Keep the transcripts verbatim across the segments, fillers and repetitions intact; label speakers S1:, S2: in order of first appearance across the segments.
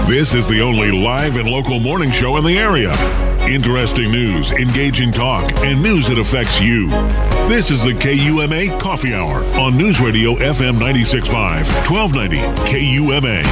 S1: This is the only live and local morning show in the area. Interesting news, engaging talk, and news that affects you. This is the K U M A Coffee Hour on News Radio F M ninety-six point five, twelve ninety K U M A.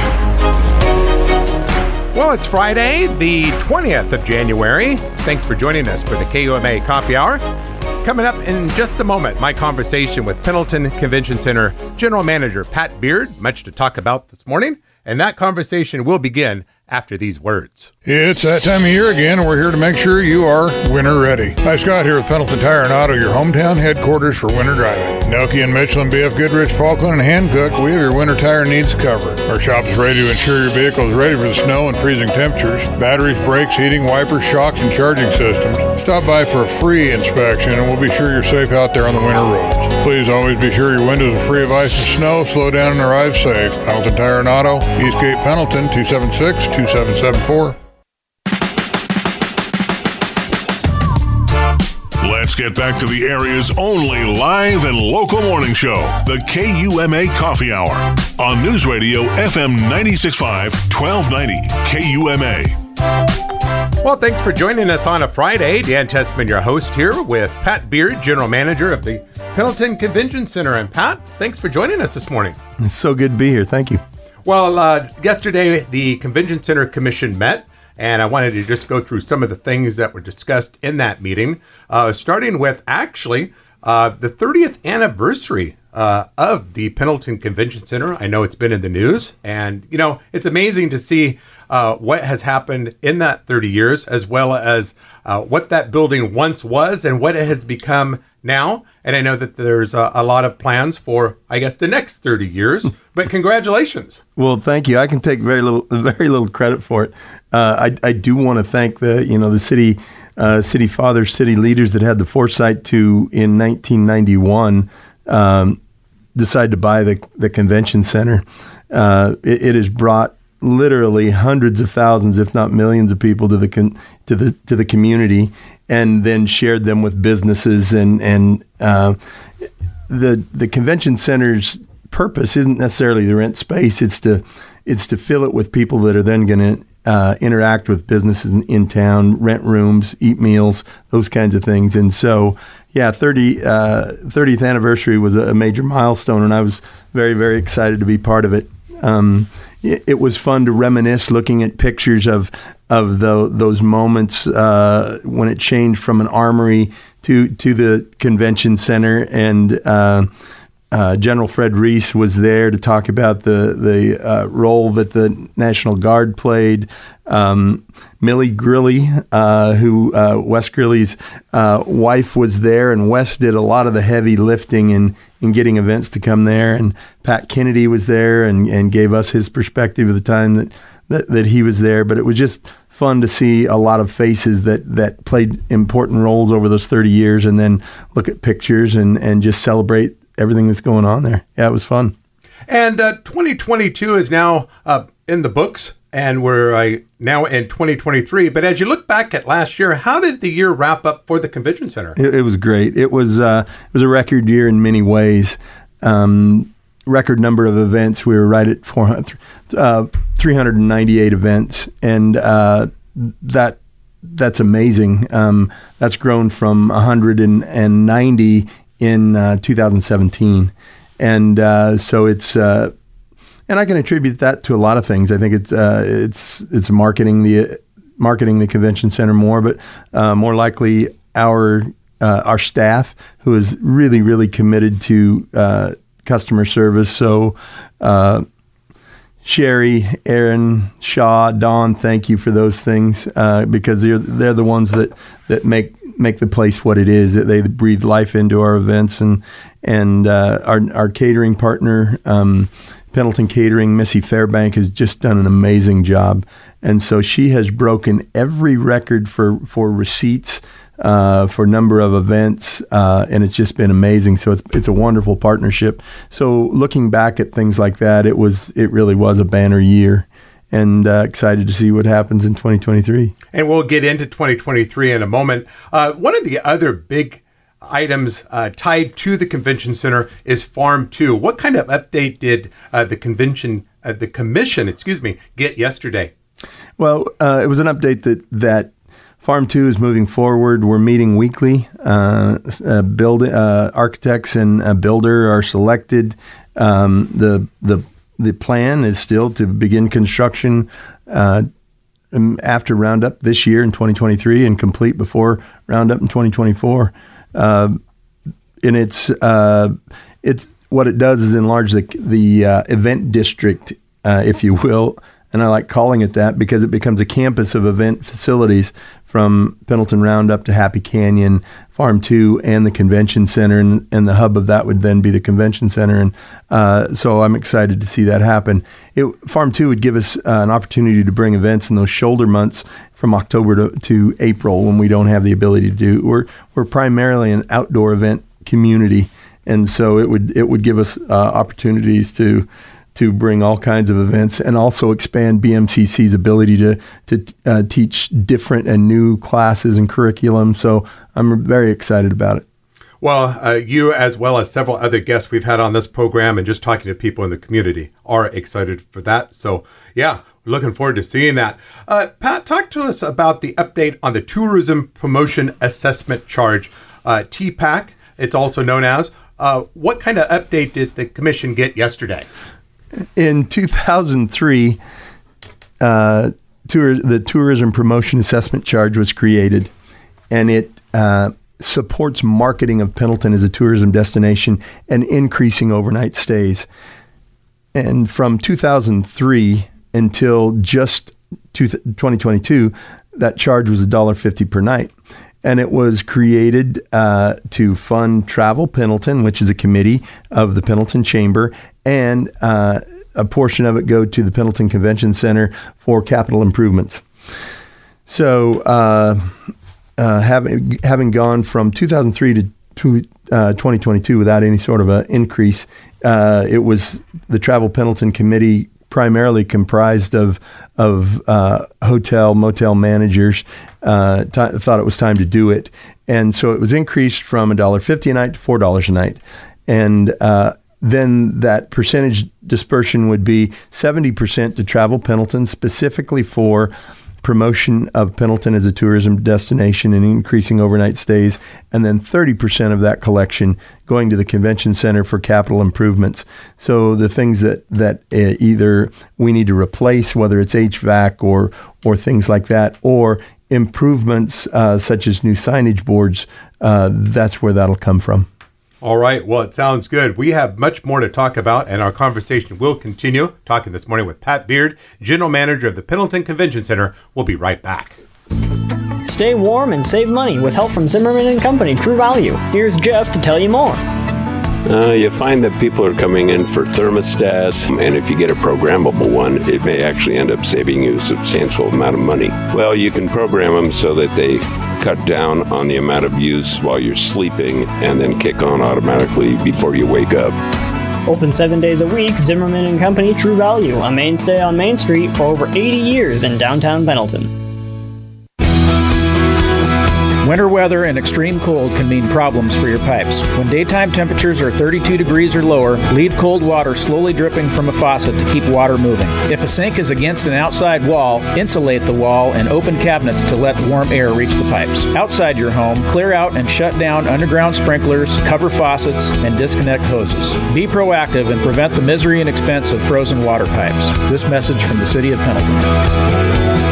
S2: Well, it's Friday, the twentieth of January. Thanks for joining us for the K U M A Coffee Hour. Coming up in just a moment, my conversation with Pendleton Convention Center General Manager Pat Beard. Much to talk about this morning, and that conversation will begin after these words.
S3: It's that time of year again, and we're here to make sure you are winter ready. Hi, Scott here with Pendleton Tire and Auto, your hometown headquarters for winter driving. Nokia and Michelin, B F Goodrich, Falkland, and Hankook, we have your winter tire needs covered. Our shop is ready to ensure your vehicle is ready for the snow and freezing temperatures. Batteries, brakes, heating, wipers, shocks, and charging systems. Stop by for a free inspection, and we'll be sure you're safe out there on the winter roads. Please always be sure your windows are free of ice and snow. Slow down and arrive safe. Pendleton Tire and Auto, Eastgate, Pendleton, two seven six, two seven seven four.
S1: Let's get back to the area's only live and local morning show, the K U M A Coffee Hour on News Radio F M ninety-six point five, twelve ninety K U M A.
S2: Well, thanks for joining us on a Friday. Dan Tessman, your host here with Pat Beard, General Manager of the Pendleton Convention Center. And Pat, thanks for joining us this morning.
S4: It's so good to be here. Thank you.
S2: Well, uh, yesterday the Convention Center Commission met, and I wanted to just go through some of the things that were discussed in that meeting, uh, starting with actually uh, the thirtieth anniversary uh, of the Pendleton Convention Center. I know it's been in the news, and, you know, it's amazing to see uh, what has happened in that thirty years, as well as uh, what that building once was and what it has become now. And I know that there's a, a lot of plans for, I guess, the next thirty years, but congratulations.
S4: Well, thank you. I can take very little, very little credit for it. Uh, I, I do want to thank the, you know, the city, uh, city fathers, city leaders that had the foresight to, in nineteen ninety-one, um, decide to buy the, the convention center. Uh, it, it has brought literally hundreds of thousands, if not millions, of people to the con- to the to the community, and then shared them with businesses. And and uh, the the convention center's purpose isn't necessarily to rent space; it's to it's to fill it with people that are then going to uh, interact with businesses in, in town, rent rooms, eat meals, those kinds of things. And so, yeah, thirty, uh, thirtieth anniversary was a major milestone, and I was very very excited to be part of it. Um, It was fun to reminisce, looking at pictures of of the, those moments uh, when it changed from an armory to to the convention center. And uh, uh, General Fred Reese was there to talk about the the uh, role that the National Guard played. Um, Millie Grilly, uh, who uh, Wes Grilly's uh, wife, was there, and Wes did a lot of the heavy lifting in, in getting events to come there. And Pat Kennedy was there and, and gave us his perspective of the time that, that, that he was there. But it was just fun to see a lot of faces that, that played important roles over those thirty years, and then look at pictures and, and just celebrate everything that's going on there. Yeah, it was fun.
S2: And uh, twenty twenty-two is now uh, in the books, and we're uh, now in twenty twenty-three. But as you look back at last year, how did the year wrap up for the Convention Center?
S4: It, it was great. It was uh, it was a record year in many ways. Um, record number of events. We were right at four hundred, uh, three hundred ninety-eight events, and uh, that that's amazing. Um, that's grown from one hundred ninety in uh, two thousand seventeen, and uh, so it's. Uh, And I can attribute that to a lot of things. I think it's uh, it's it's marketing the marketing the convention center more, but uh, more likely our uh, our staff, who is really really committed to uh, customer service. So uh, Sherry, Aaron, Shaw, Don, thank you for those things uh, because they're they're the ones that that make make the place what it is. They breathe life into our events, and and uh, our our catering partner. Um, Pendleton Catering, Missy Fairbank, has just done an amazing job. And so she has broken every record for, for receipts, uh, for number of events, uh, and it's just been amazing. So it's it's a wonderful partnership. So looking back at things like that, it was it really was a banner year. And uh, excited to see what happens in twenty twenty-three.
S2: And we'll get into twenty twenty-three in a moment. Uh, one of the other big items uh, tied to the convention center is Farm Two. What kind of update did uh, the convention, uh, the commission, excuse me, get yesterday?
S4: Well, uh, it was an update that that Farm two is moving forward. We're meeting weekly. Uh, uh, build uh, architects and a builder are selected. Um, the the the plan is still to begin construction uh, after Roundup this year in twenty twenty-three and complete before Roundup in twenty twenty-four. Uh, and it's uh, it's what it does is enlarge the the uh, event district, uh, if you will. And I like calling it that because it becomes a campus of event facilities from Pendleton Roundup to Happy Canyon, Farm two, and the Convention Center. And, and the hub of that would then be the Convention Center. And uh, so I'm excited to see that happen. It, Farm two would give us uh, an opportunity to bring events in those shoulder months from October to, to April when we don't have the ability to do. We're, we're primarily an outdoor event community. And so it would it would give us uh, opportunities to to bring all kinds of events and also expand B M C C's ability to to uh, teach different and new classes and curriculum. So I'm very excited about it.
S2: Well, uh, you as well as several other guests we've had on this program and just talking to people in the community are excited for that. So yeah, we're looking forward to seeing that. Uh, Pat, talk to us about the update on the Tourism Promotion Assessment Charge, uh, T PAC, it's also known as. Uh, what kind of update did the commission get yesterday?
S4: In two thousand three, uh, tour, the Tourism Promotion Assessment Charge was created, and it uh, supports marketing of Pendleton as a tourism destination and increasing overnight stays. And from two thousand three until just twenty twenty-two, that charge was one dollar fifty per night. And it was created uh, to fund Travel Pendleton, which is a committee of the Pendleton Chamber, and uh, a portion of it go to the Pendleton Convention Center for capital improvements. So uh, uh, having, having gone from two thousand three to, to uh, twenty twenty-two without any sort of an increase, uh, it was the Travel Pendleton Committee primarily comprised of of uh, hotel, motel managers, uh, t- thought it was time to do it. And so it was increased from one dollar fifty a night to four dollars a night. And uh, then that percentage dispersion would be seventy percent to Travel Pendleton, specifically for promotion of Pendleton as a tourism destination and increasing overnight stays, and then thirty percent of that collection going to the Convention Center for capital improvements. So the things that, that uh, either we need to replace, whether it's H V A C or, or things like that, or improvements uh, such as new signage boards, uh, that's where that'll come from.
S2: All right. Well, it sounds good. We have much more to talk about, and our conversation will continue. Talking this morning with Pat Beard, General Manager of the Pendleton Convention Center. We'll be right back.
S5: Stay warm and save money with help from Zimmerman and Company True Value. Here's Jeff to tell you more.
S6: Uh, you find that people are coming in for thermostats, and if you get a programmable one, it may actually end up saving you a substantial amount of money. Well, you can program them so that they cut down on the amount of use while you're sleeping and then kick on automatically before you wake up.
S5: Open seven days a week, Zimmerman and Company True Value, a mainstay on Main Street for over eighty years in downtown Pendleton.
S7: Winter weather and extreme cold can mean problems for your pipes. When daytime temperatures are thirty-two degrees or lower, leave cold water slowly dripping from a faucet to keep water moving. If a sink is against an outside wall, insulate the wall and open cabinets to let warm air reach the pipes. Outside your home, clear out and shut down underground sprinklers, cover faucets, and disconnect hoses. Be proactive and prevent the misery and expense of frozen water pipes. This message from the City of Pendleton.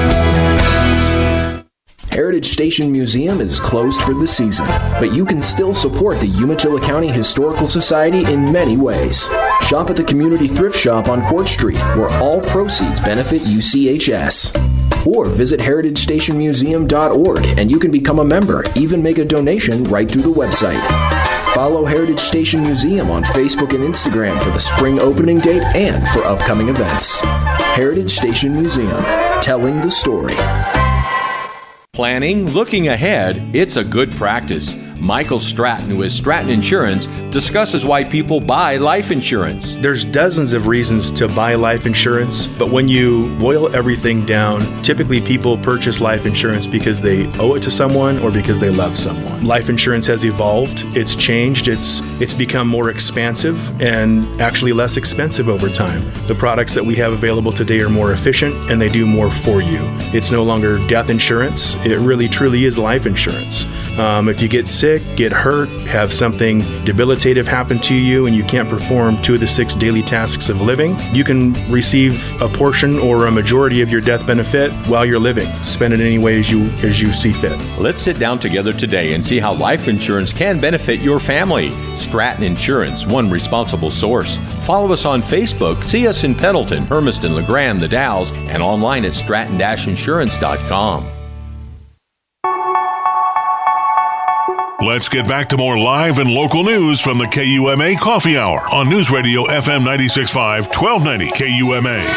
S8: Heritage Station Museum is closed for the season, but you can still support the Umatilla County Historical Society in many ways. Shop at the Community Thrift Shop on Court Street, where all proceeds benefit U C H S. Or visit heritage station museum dot org and you can become a member, even make a donation right through the website. Follow Heritage Station Museum on Facebook and Instagram for the spring opening date and for upcoming events. Heritage Station Museum, telling the story.
S9: Planning, looking ahead, it's a good practice. Michael Stratton with Stratton Insurance discusses why people buy life insurance.
S10: There's dozens of reasons to buy life insurance, but when you boil everything down, typically people purchase life insurance because they owe it to someone or because they love someone. Life insurance has evolved, it's changed, it's it's become more expansive and actually less expensive over time. The products that we have available today are more efficient and they do more for you. It's no longer death insurance, it really truly is life insurance. Um, if you get sick, get hurt, have something debilitative happen to you and you can't perform two of the six daily tasks of living, you can receive a portion or a majority of your death benefit while you're living. Spend it any way as you, as you see fit.
S9: Let's sit down together today and see how life insurance can benefit your family. Stratton Insurance, one responsible source. Follow us on Facebook, see us in Pendleton, Hermiston, LeGrand, The Dalles, and online at stratton dash insurance dot com.
S1: Let's get back to more live and local news from the K U M A Coffee Hour on News Radio F M ninety-six point five, twelve ninety K U M A.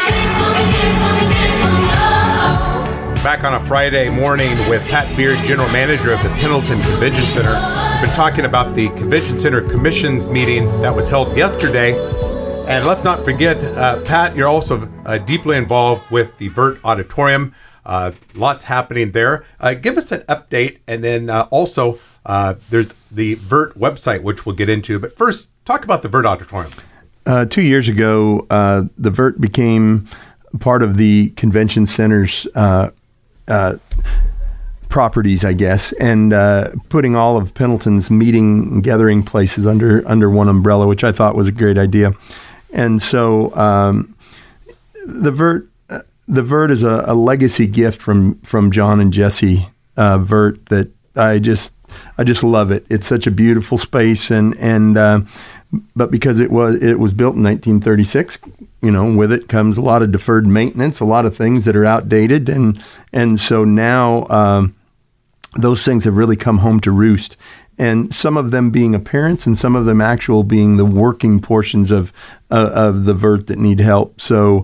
S2: Back on a Friday morning with Pat Beard, General Manager of the Pendleton Convention Center. We've been talking about the Convention Center Commission's meeting that was held yesterday. And let's not forget, uh, Pat, you're also uh, deeply involved with the Vert Auditorium. Uh, lots happening there. Uh, give us an update, and then uh, also uh, there's the Vert website, which we'll get into. But first, talk about the Vert Auditorium.
S4: Uh, two years ago, uh, the Vert became part of the Convention Center's uh, uh, properties, I guess, and uh, putting all of Pendleton's meeting and gathering places under under one umbrella, which I thought was a great idea. And so um, the Vert uh, the Vert is a, a legacy gift from from John and Jesse uh, Vert that I just I just love it. It's such a beautiful space, and and uh, but because it was it was built in nineteen thirty-six, you know, with it comes a lot of deferred maintenance, a lot of things that are outdated, and and so now um, those things have really come home to roost. And some of them being appearance, and some of them actual being the working portions of uh, of the Vert that need help. So,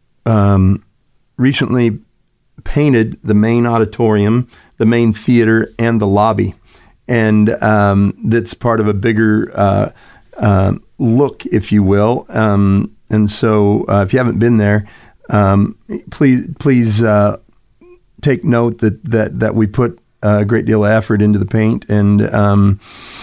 S4: um, recently painted the main auditorium, the main theater, and the lobby, and um, that's part of a bigger uh, uh, look, if you will. Um, and so, uh, if you haven't been there, um, please please uh, take note that that that we put a great deal of effort into the paint. And um,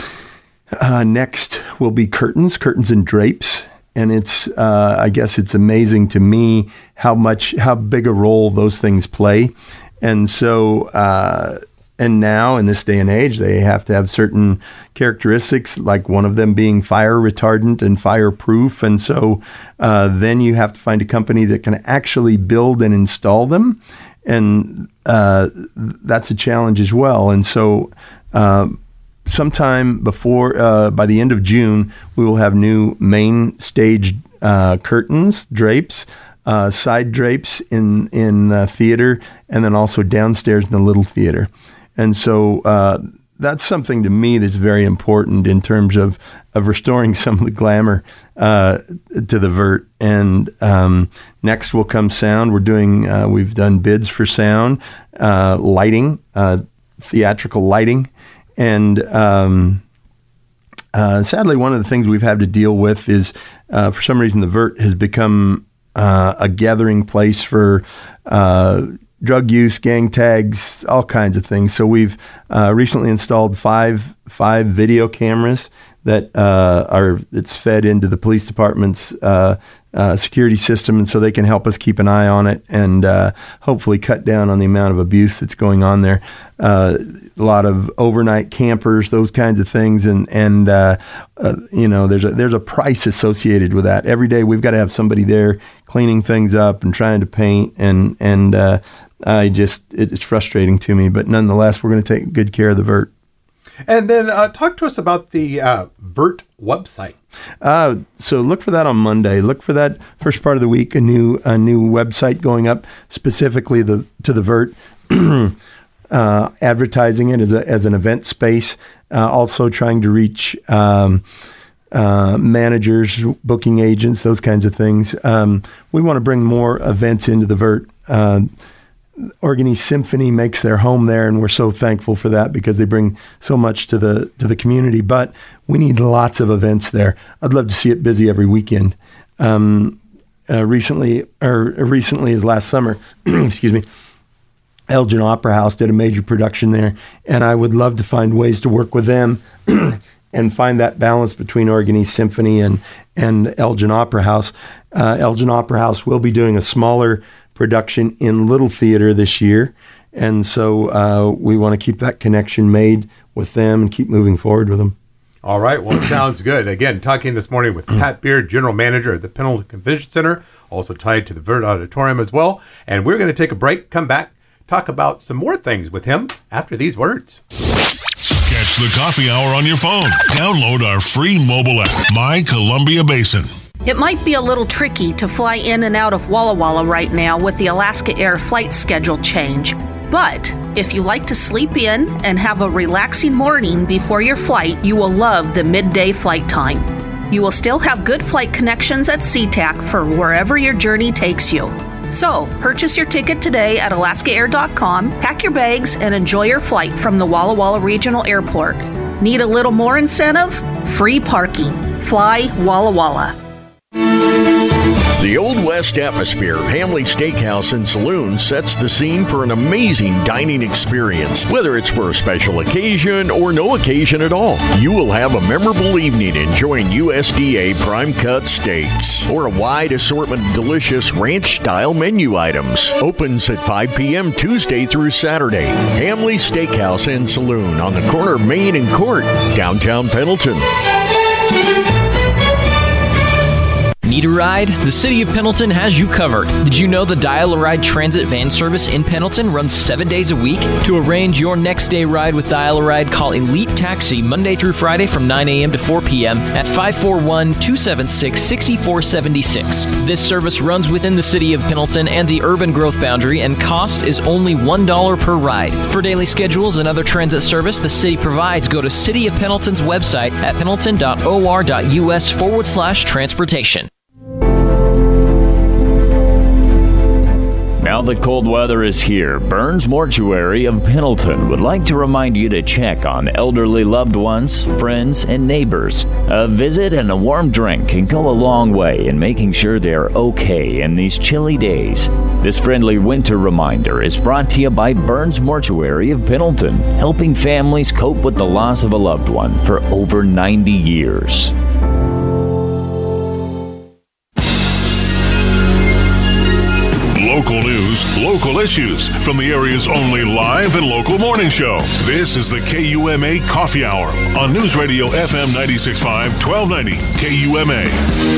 S4: uh, next will be curtains, curtains and drapes. And it's, uh, I guess it's amazing to me how much, how big a role those things play. And so, uh, and now in this day and age, they have to have certain characteristics, like one of them being fire retardant and fireproof. And so uh, then you have to find a company that can actually build and install them. And uh, that's a challenge as well. And so uh, sometime before, uh, by the end of June, we will have new main stage uh, curtains, drapes, uh, side drapes in, in the theater, and then also downstairs in the little theater. And so uh, that's something to me that's very important in terms of, of restoring some of the glamour uh, to the Vert. And um, next will come sound. We're doing, uh, we've done bids for sound, uh, lighting, uh, theatrical lighting. And um, uh, sadly, one of the things we've had to deal with is, uh, for some reason, the Vert has become uh, a gathering place for uh, drug use, gang tags, all kinds of things. So we've uh, recently installed five five video cameras that uh, are it's fed into the police department's uh, uh, security system, and so they can help us keep an eye on it and uh, hopefully cut down on the amount of abuse that's going on there. Uh, a lot of overnight campers, those kinds of things, and and uh, uh, you know, there's a there's a price associated with that. Every day we've got to have somebody there cleaning things up and trying to paint, and and uh, I just it's frustrating to me, but nonetheless, we're going to take good care of the Vert.
S2: And then uh, talk to us about the uh, Vert website.
S4: Uh, so look for that on Monday. Look for that first part of the week. A new a new website going up specifically the to the Vert, uh, advertising it as a as an event space. Uh, also trying to reach um, uh, managers, booking agents, those kinds of things. Um, we want to bring more events into the Vert. Uh, Oregon East Symphony makes their home there, and we're so thankful for that because they bring so much to the to the community. But we need lots of events there. I'd love to see it busy every weekend. Um, uh, recently, or recently as last summer, excuse me, Elgin Opera House did a major production there, and I would love to find ways to work with them and find that balance between Oregon East Symphony and and Elgin Opera House. Uh, Elgin Opera House will be doing a smaller production in Little Theater this year, and so uh, we want to keep that connection made with them and keep moving forward with them.
S2: All right, well, it sounds good. Again, talking this morning with Pat Beard, General Manager at the Pendleton Convention Center, also tied to the Vert Auditorium as well. And we're going to take a break, come back, talk about some more things with him after these words.
S1: Catch the Coffee Hour on your phone. Download our free mobile app, My Columbia Basin.
S11: It might be a little tricky to fly in and out of Walla Walla right now with the Alaska Air flight schedule change. But if you like to sleep in and have a relaxing morning before your flight, you will love the midday flight time. You will still have good flight connections at SeaTac for wherever your journey takes you. So, purchase your ticket today at alaska air dot com, pack your bags, and enjoy your flight from the Walla Walla Regional Airport. Need a little more incentive? Free parking. Fly Walla Walla.
S12: The Old West atmosphere of Hamley Steakhouse and Saloon sets the scene for an amazing dining experience. Whether it's for a special occasion or no occasion at all, you will have a memorable evening enjoying U S D A prime cut steaks or a wide assortment of delicious ranch-style menu items. Opens at five p.m. Tuesday through Saturday. Hamley Steakhouse and Saloon on the corner of Main and Court, downtown Pendleton.
S13: Need a ride? The City of Pendleton has you covered. Did you know the Dial-A-Ride transit van service in Pendleton runs seven days a week? To arrange your next day ride with Dial-A-Ride, call Elite Taxi Monday through Friday from nine a.m. to four p.m. at five four one, two seven six, six four seven six. This service runs within the City of Pendleton and the urban growth boundary, and cost is only one dollar per ride. For daily schedules and other transit service the city provides, go to City of Pendleton's website at pendleton.or.us forward slash transportation.
S14: Now that cold weather is here, Burns Mortuary of Pendleton would like to remind you to check on elderly loved ones, friends, and neighbors. A visit and a warm drink can go a long way in making sure they are okay in these chilly days. This friendly winter reminder is brought to you by Burns Mortuary of Pendleton, helping families cope with the loss of a loved one for over ninety years.
S1: Local news, local issues from the area's only live and local morning show. This is the K U M A Coffee Hour on News Radio F M ninety-six point five, twelve ninety K U M A.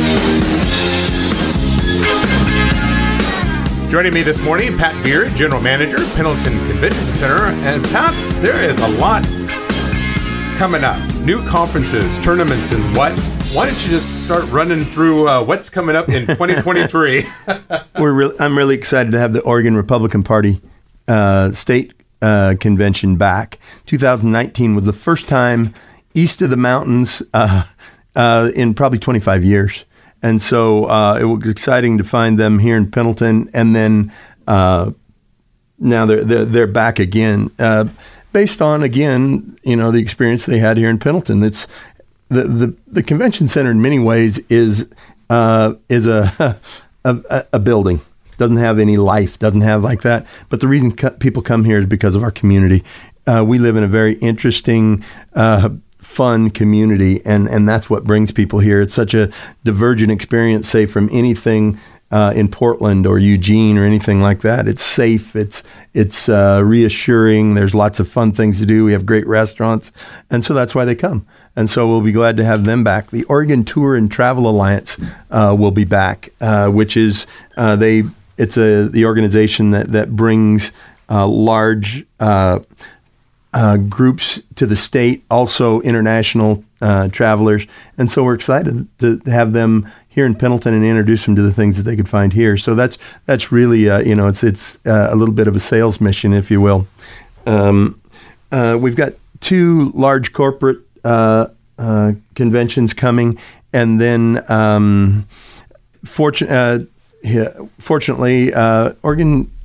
S2: Joining me this morning, Pat Beard, General Manager, Pendleton Convention Center. And Pat, there is a lot coming up. New conferences, tournaments, and what? Why don't you just start running through uh, what's coming up in twenty twenty-three?
S4: We're really, I'm really excited to have the Oregon Republican Party uh, state uh, convention back. two thousand nineteen was the first time east of the mountains uh, uh, in probably twenty-five years. And so uh, it was exciting to find them here in Pendleton. And then uh, now they're, they're, they're back again. Uh, based on, again, you know, the experience they had here in Pendleton. It's the the, the convention center in many ways is uh, is a, a a building. Doesn't have any life. Doesn't have like that. But the reason co- people come here is because of our community. Uh, we live in a very interesting, uh, fun community, and and that's what brings people here. It's such a divergent experience, say, from anything Uh, in Portland or Eugene or anything like that. It's safe. It's it's uh, reassuring. There's lots of fun things to do. We have great restaurants, and so that's why they come. And so we'll be glad to have them back. The Oregon Tour and Travel Alliance uh, will be back, uh, which is uh, they. It's a the organization that that brings uh, large uh, uh, groups to the state, also international uh, travelers, and so we're excited to have them here in Pendleton and introduce them to the things that they could find here. So that's that's really uh, you know it's it's uh, a little bit of a sales mission, if you will. Um, uh, we've got two large corporate uh, uh, conventions coming, and then um, fortune, uh, yeah, fortunately, uh, Oregon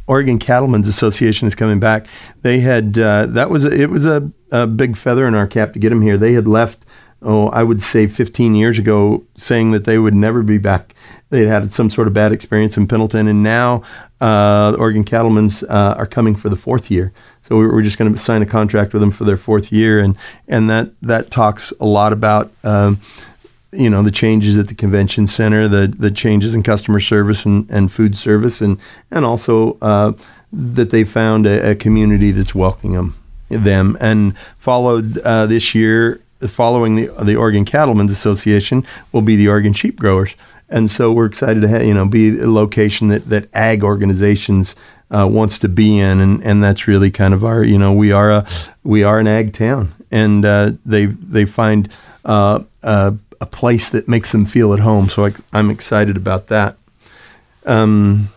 S4: Oregon Cattlemen's Association is coming back. They had uh, that was a, it was a, a big feather in our cap to get them here. They had left, oh, I would say fifteen years ago, saying that they would never be back. They'd had some sort of bad experience in Pendleton, and now uh, the Oregon Cattlemen's uh, are coming for the fourth year. So we're just going to sign a contract with them for their fourth year, and and that that talks a lot about um, you know the changes at the convention center, the the changes in customer service and, and food service, and and also uh, that they found a, a community that's welcoming them, them and followed uh, this year. Following the the Oregon Cattlemen's Association will be the Oregon Sheep Growers. And so we're excited to have, you know, be a location that, that ag organizations uh, wants to be in, and, and that's really kind of our, you know, we are a we are an ag town, and uh, they they find uh, uh, a place that makes them feel at home. So I, I'm excited about that. Um,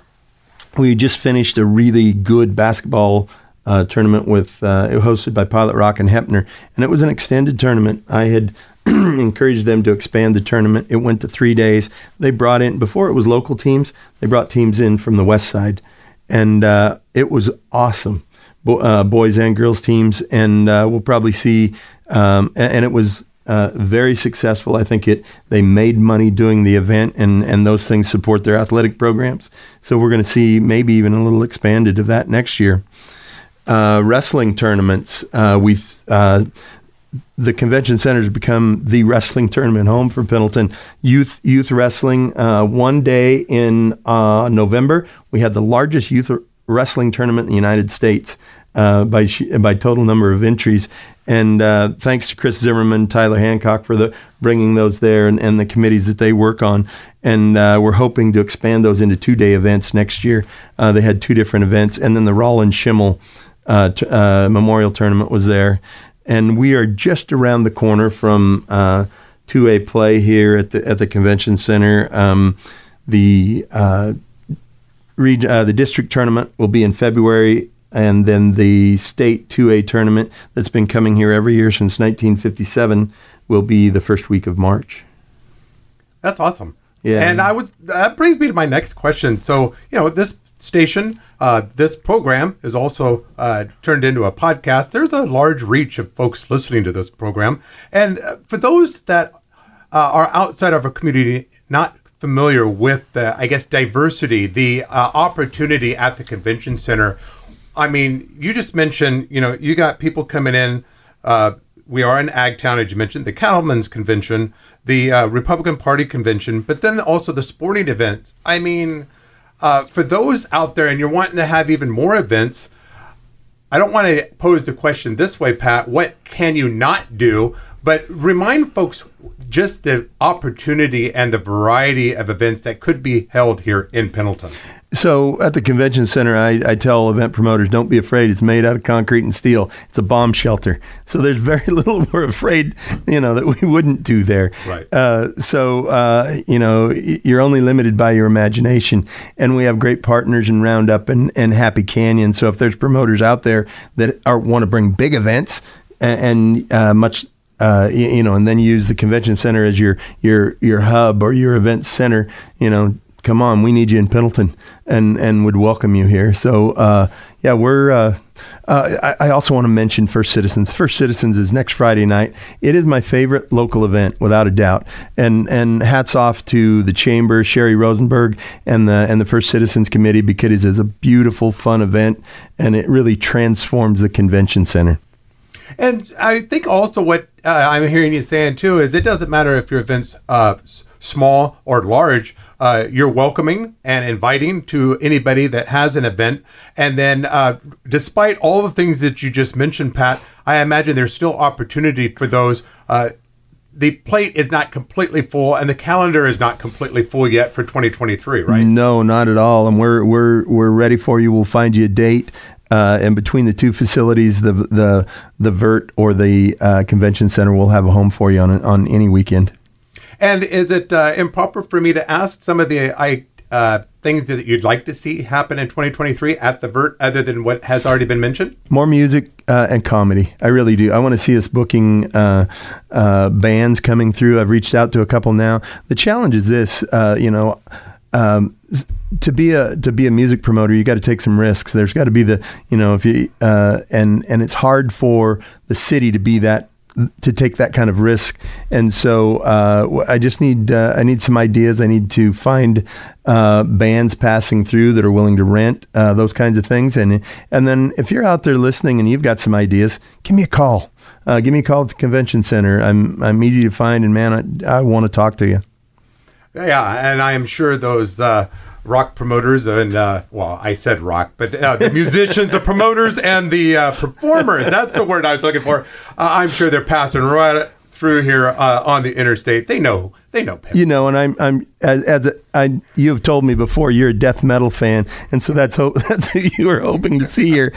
S4: we just finished a really good basketball uh, tournament with uh, hosted by Pilot Rock and Hepner, and it was an extended tournament. I had encouraged them to expand the tournament. It went to three days. They brought in, before it was local teams, they brought teams in from the west side, and uh, it was awesome, Bo- uh, boys and girls teams, and uh, we'll probably see, um, and, and it was uh, very successful. I think it they made money doing the event, and, and those things support their athletic programs. So we're going to see maybe even a little expanded of that next year. Uh, wrestling tournaments, uh, we've uh, the convention center has become the wrestling tournament home for Pendleton. Youth youth wrestling. Uh, one day in uh, November, we had the largest youth wrestling tournament in the United States uh, by by total number of entries. And uh, thanks to Chris Zimmerman, Tyler Hancock for the bringing those there, and, and the committees that they work on. And uh, we're hoping to expand those into two-day events next year. Uh, they had two different events, and then the Rollin Schimmel uh, t- uh, Memorial Tournament was there. And we are just around the corner from uh, two A play here at the at the convention center. Um, the uh, reg- uh, the district tournament will be in February, and then the state two A tournament that's been coming here every year since nineteen fifty-seven will be the first week of March.
S2: That's awesome.
S4: Yeah,
S2: and I would that brings me to my next question. So you know this station. Uh, this program is also uh, turned into a podcast. There's a large reach of folks listening to this program. And uh, for those that uh, are outside of our community, not familiar with, the, I guess, diversity, the uh, opportunity at the convention center, I mean, you just mentioned, you know, you got people coming in. Uh, we are an ag town, as you mentioned, the Cattlemen's Convention, the uh, Republican Party Convention, but then also the sporting events. I mean... Uh, for those out there and you're wanting to have even more events, I don't want to pose the question this way, Pat, what can you not do? But remind folks just the opportunity and the variety of events that could be held here in Pendleton.
S4: So at the convention center, I, I tell event promoters, don't be afraid. It's made out of concrete and steel. It's a bomb shelter. So there's very little we're afraid, you know, that we wouldn't do there.
S2: Right.
S4: Uh, so, uh, you know, you're only limited by your imagination. And we have great partners in Roundup and, and Happy Canyon. So if there's promoters out there that are, want to bring big events and, and uh, much Uh, you, you know, and then use the convention center as your your your hub or your event center, you know, come on, we need you in Pendleton, and and would welcome you here. So uh, yeah, we're. Uh, uh, I, I also want to mention First Citizens. First Citizens is next Friday night. It is my favorite local event, without a doubt. And and hats off to the Chamber, Sherry Rosenberg, and the and the First Citizens Committee, because it's a beautiful, fun event, and it really transforms the convention center.
S2: And I think also what uh, I'm hearing you saying too is it doesn't matter if your event's uh, s- small or large. Uh, you're welcoming and inviting to anybody that has an event. And then uh, despite all the things that you just mentioned, Pat, I imagine there's still opportunity for those. Uh, the plate is not completely full and the calendar is not completely full yet for twenty twenty-three, right?
S4: No, not at all. And we're we're we're ready for you. We'll find you a date. Uh, and between the two facilities, the the the V E R T or the uh, convention center will have a home for you on on any weekend.
S2: And is it uh, improper for me to ask some of the I, uh, things that you'd like to see happen in twenty twenty-three at the V E R T, other than what has already been mentioned?
S4: More music uh, and comedy. I really do. I want to see us booking uh, uh, bands coming through. I've reached out to a couple now. The challenge is this, uh, you know. um, to be a to be a music promoter, you got to take some risks. There's got to be the you know if you uh, and and it's hard for the city to be that to take that kind of risk. And so uh, I just need uh, I need some ideas. I need to find uh, bands passing through that are willing to rent uh, those kinds of things. And and then if you're out there listening and you've got some ideas, give me a call. Uh, give me a call at the convention center. I'm I'm easy to find, and man, I, I want to talk to you.
S2: Yeah, and I am sure those uh, rock promoters and, uh, well, I said rock, but uh, the musicians, the promoters, and the uh, performers, that's the word I was looking for. Uh, I'm sure they're passing right through here uh, on the interstate. They know, they know Pip.
S4: You know, and I'm, I'm as, as a, I, you have told me before, you're a death metal fan, and so that's hope, that's who you were hoping to see here.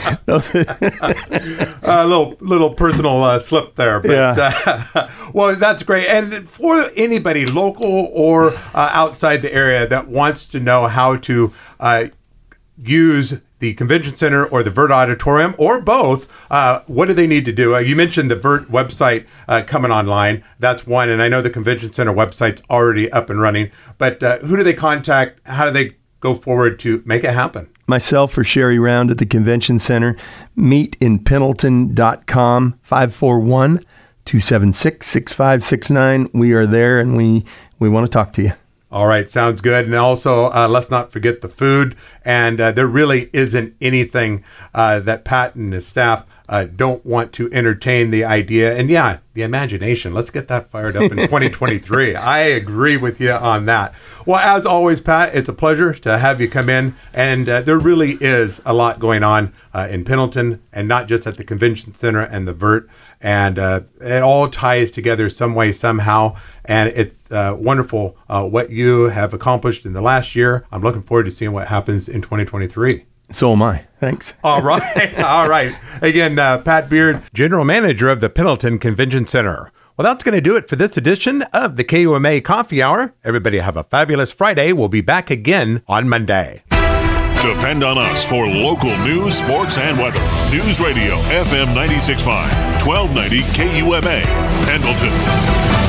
S2: A little, little personal uh, slip there, but
S4: yeah.
S2: uh, well, that's great. And for anybody, local or uh, outside the area, that wants to know how to uh, use the convention center or the Vert Auditorium or both, uh, what do they need to do? Uh, you mentioned the Vert website uh, coming online. That's one. And I know the convention center website's already up and running. But uh, who do they contact? How do they go forward to make it happen?
S4: Myself or Sherry Round at the convention center. meet in pendleton dot com, five four one, two seven six, six five six nine. We are there, and we, we want to talk to you.
S2: All right, sounds good. And also, uh, let's not forget the food. And uh, there really isn't anything uh, that Pat and his staff uh, don't want to entertain the idea. And yeah, the imagination. Let's get that fired up in twenty twenty-three. I agree with you on that. Well, as always, Pat, it's a pleasure to have you come in. And uh, there really is a lot going on uh, in Pendleton, and not just at the Convention Center and the Vert. And uh, it all ties together some way, somehow. And it's uh, wonderful uh, what you have accomplished in the last year. I'm looking forward to seeing what happens in twenty twenty-three.
S4: So am I. Thanks.
S2: All right. All right. Again, uh, Pat Beard, General Manager of the Pendleton Convention Center. Well, that's going to do it for this edition of the K U M A Coffee Hour. Everybody have a fabulous Friday. We'll be back again on Monday.
S1: Depend on us for local news, sports, and weather. News Radio F M ninety-six point five, twelve ninety K U M A, Pendleton.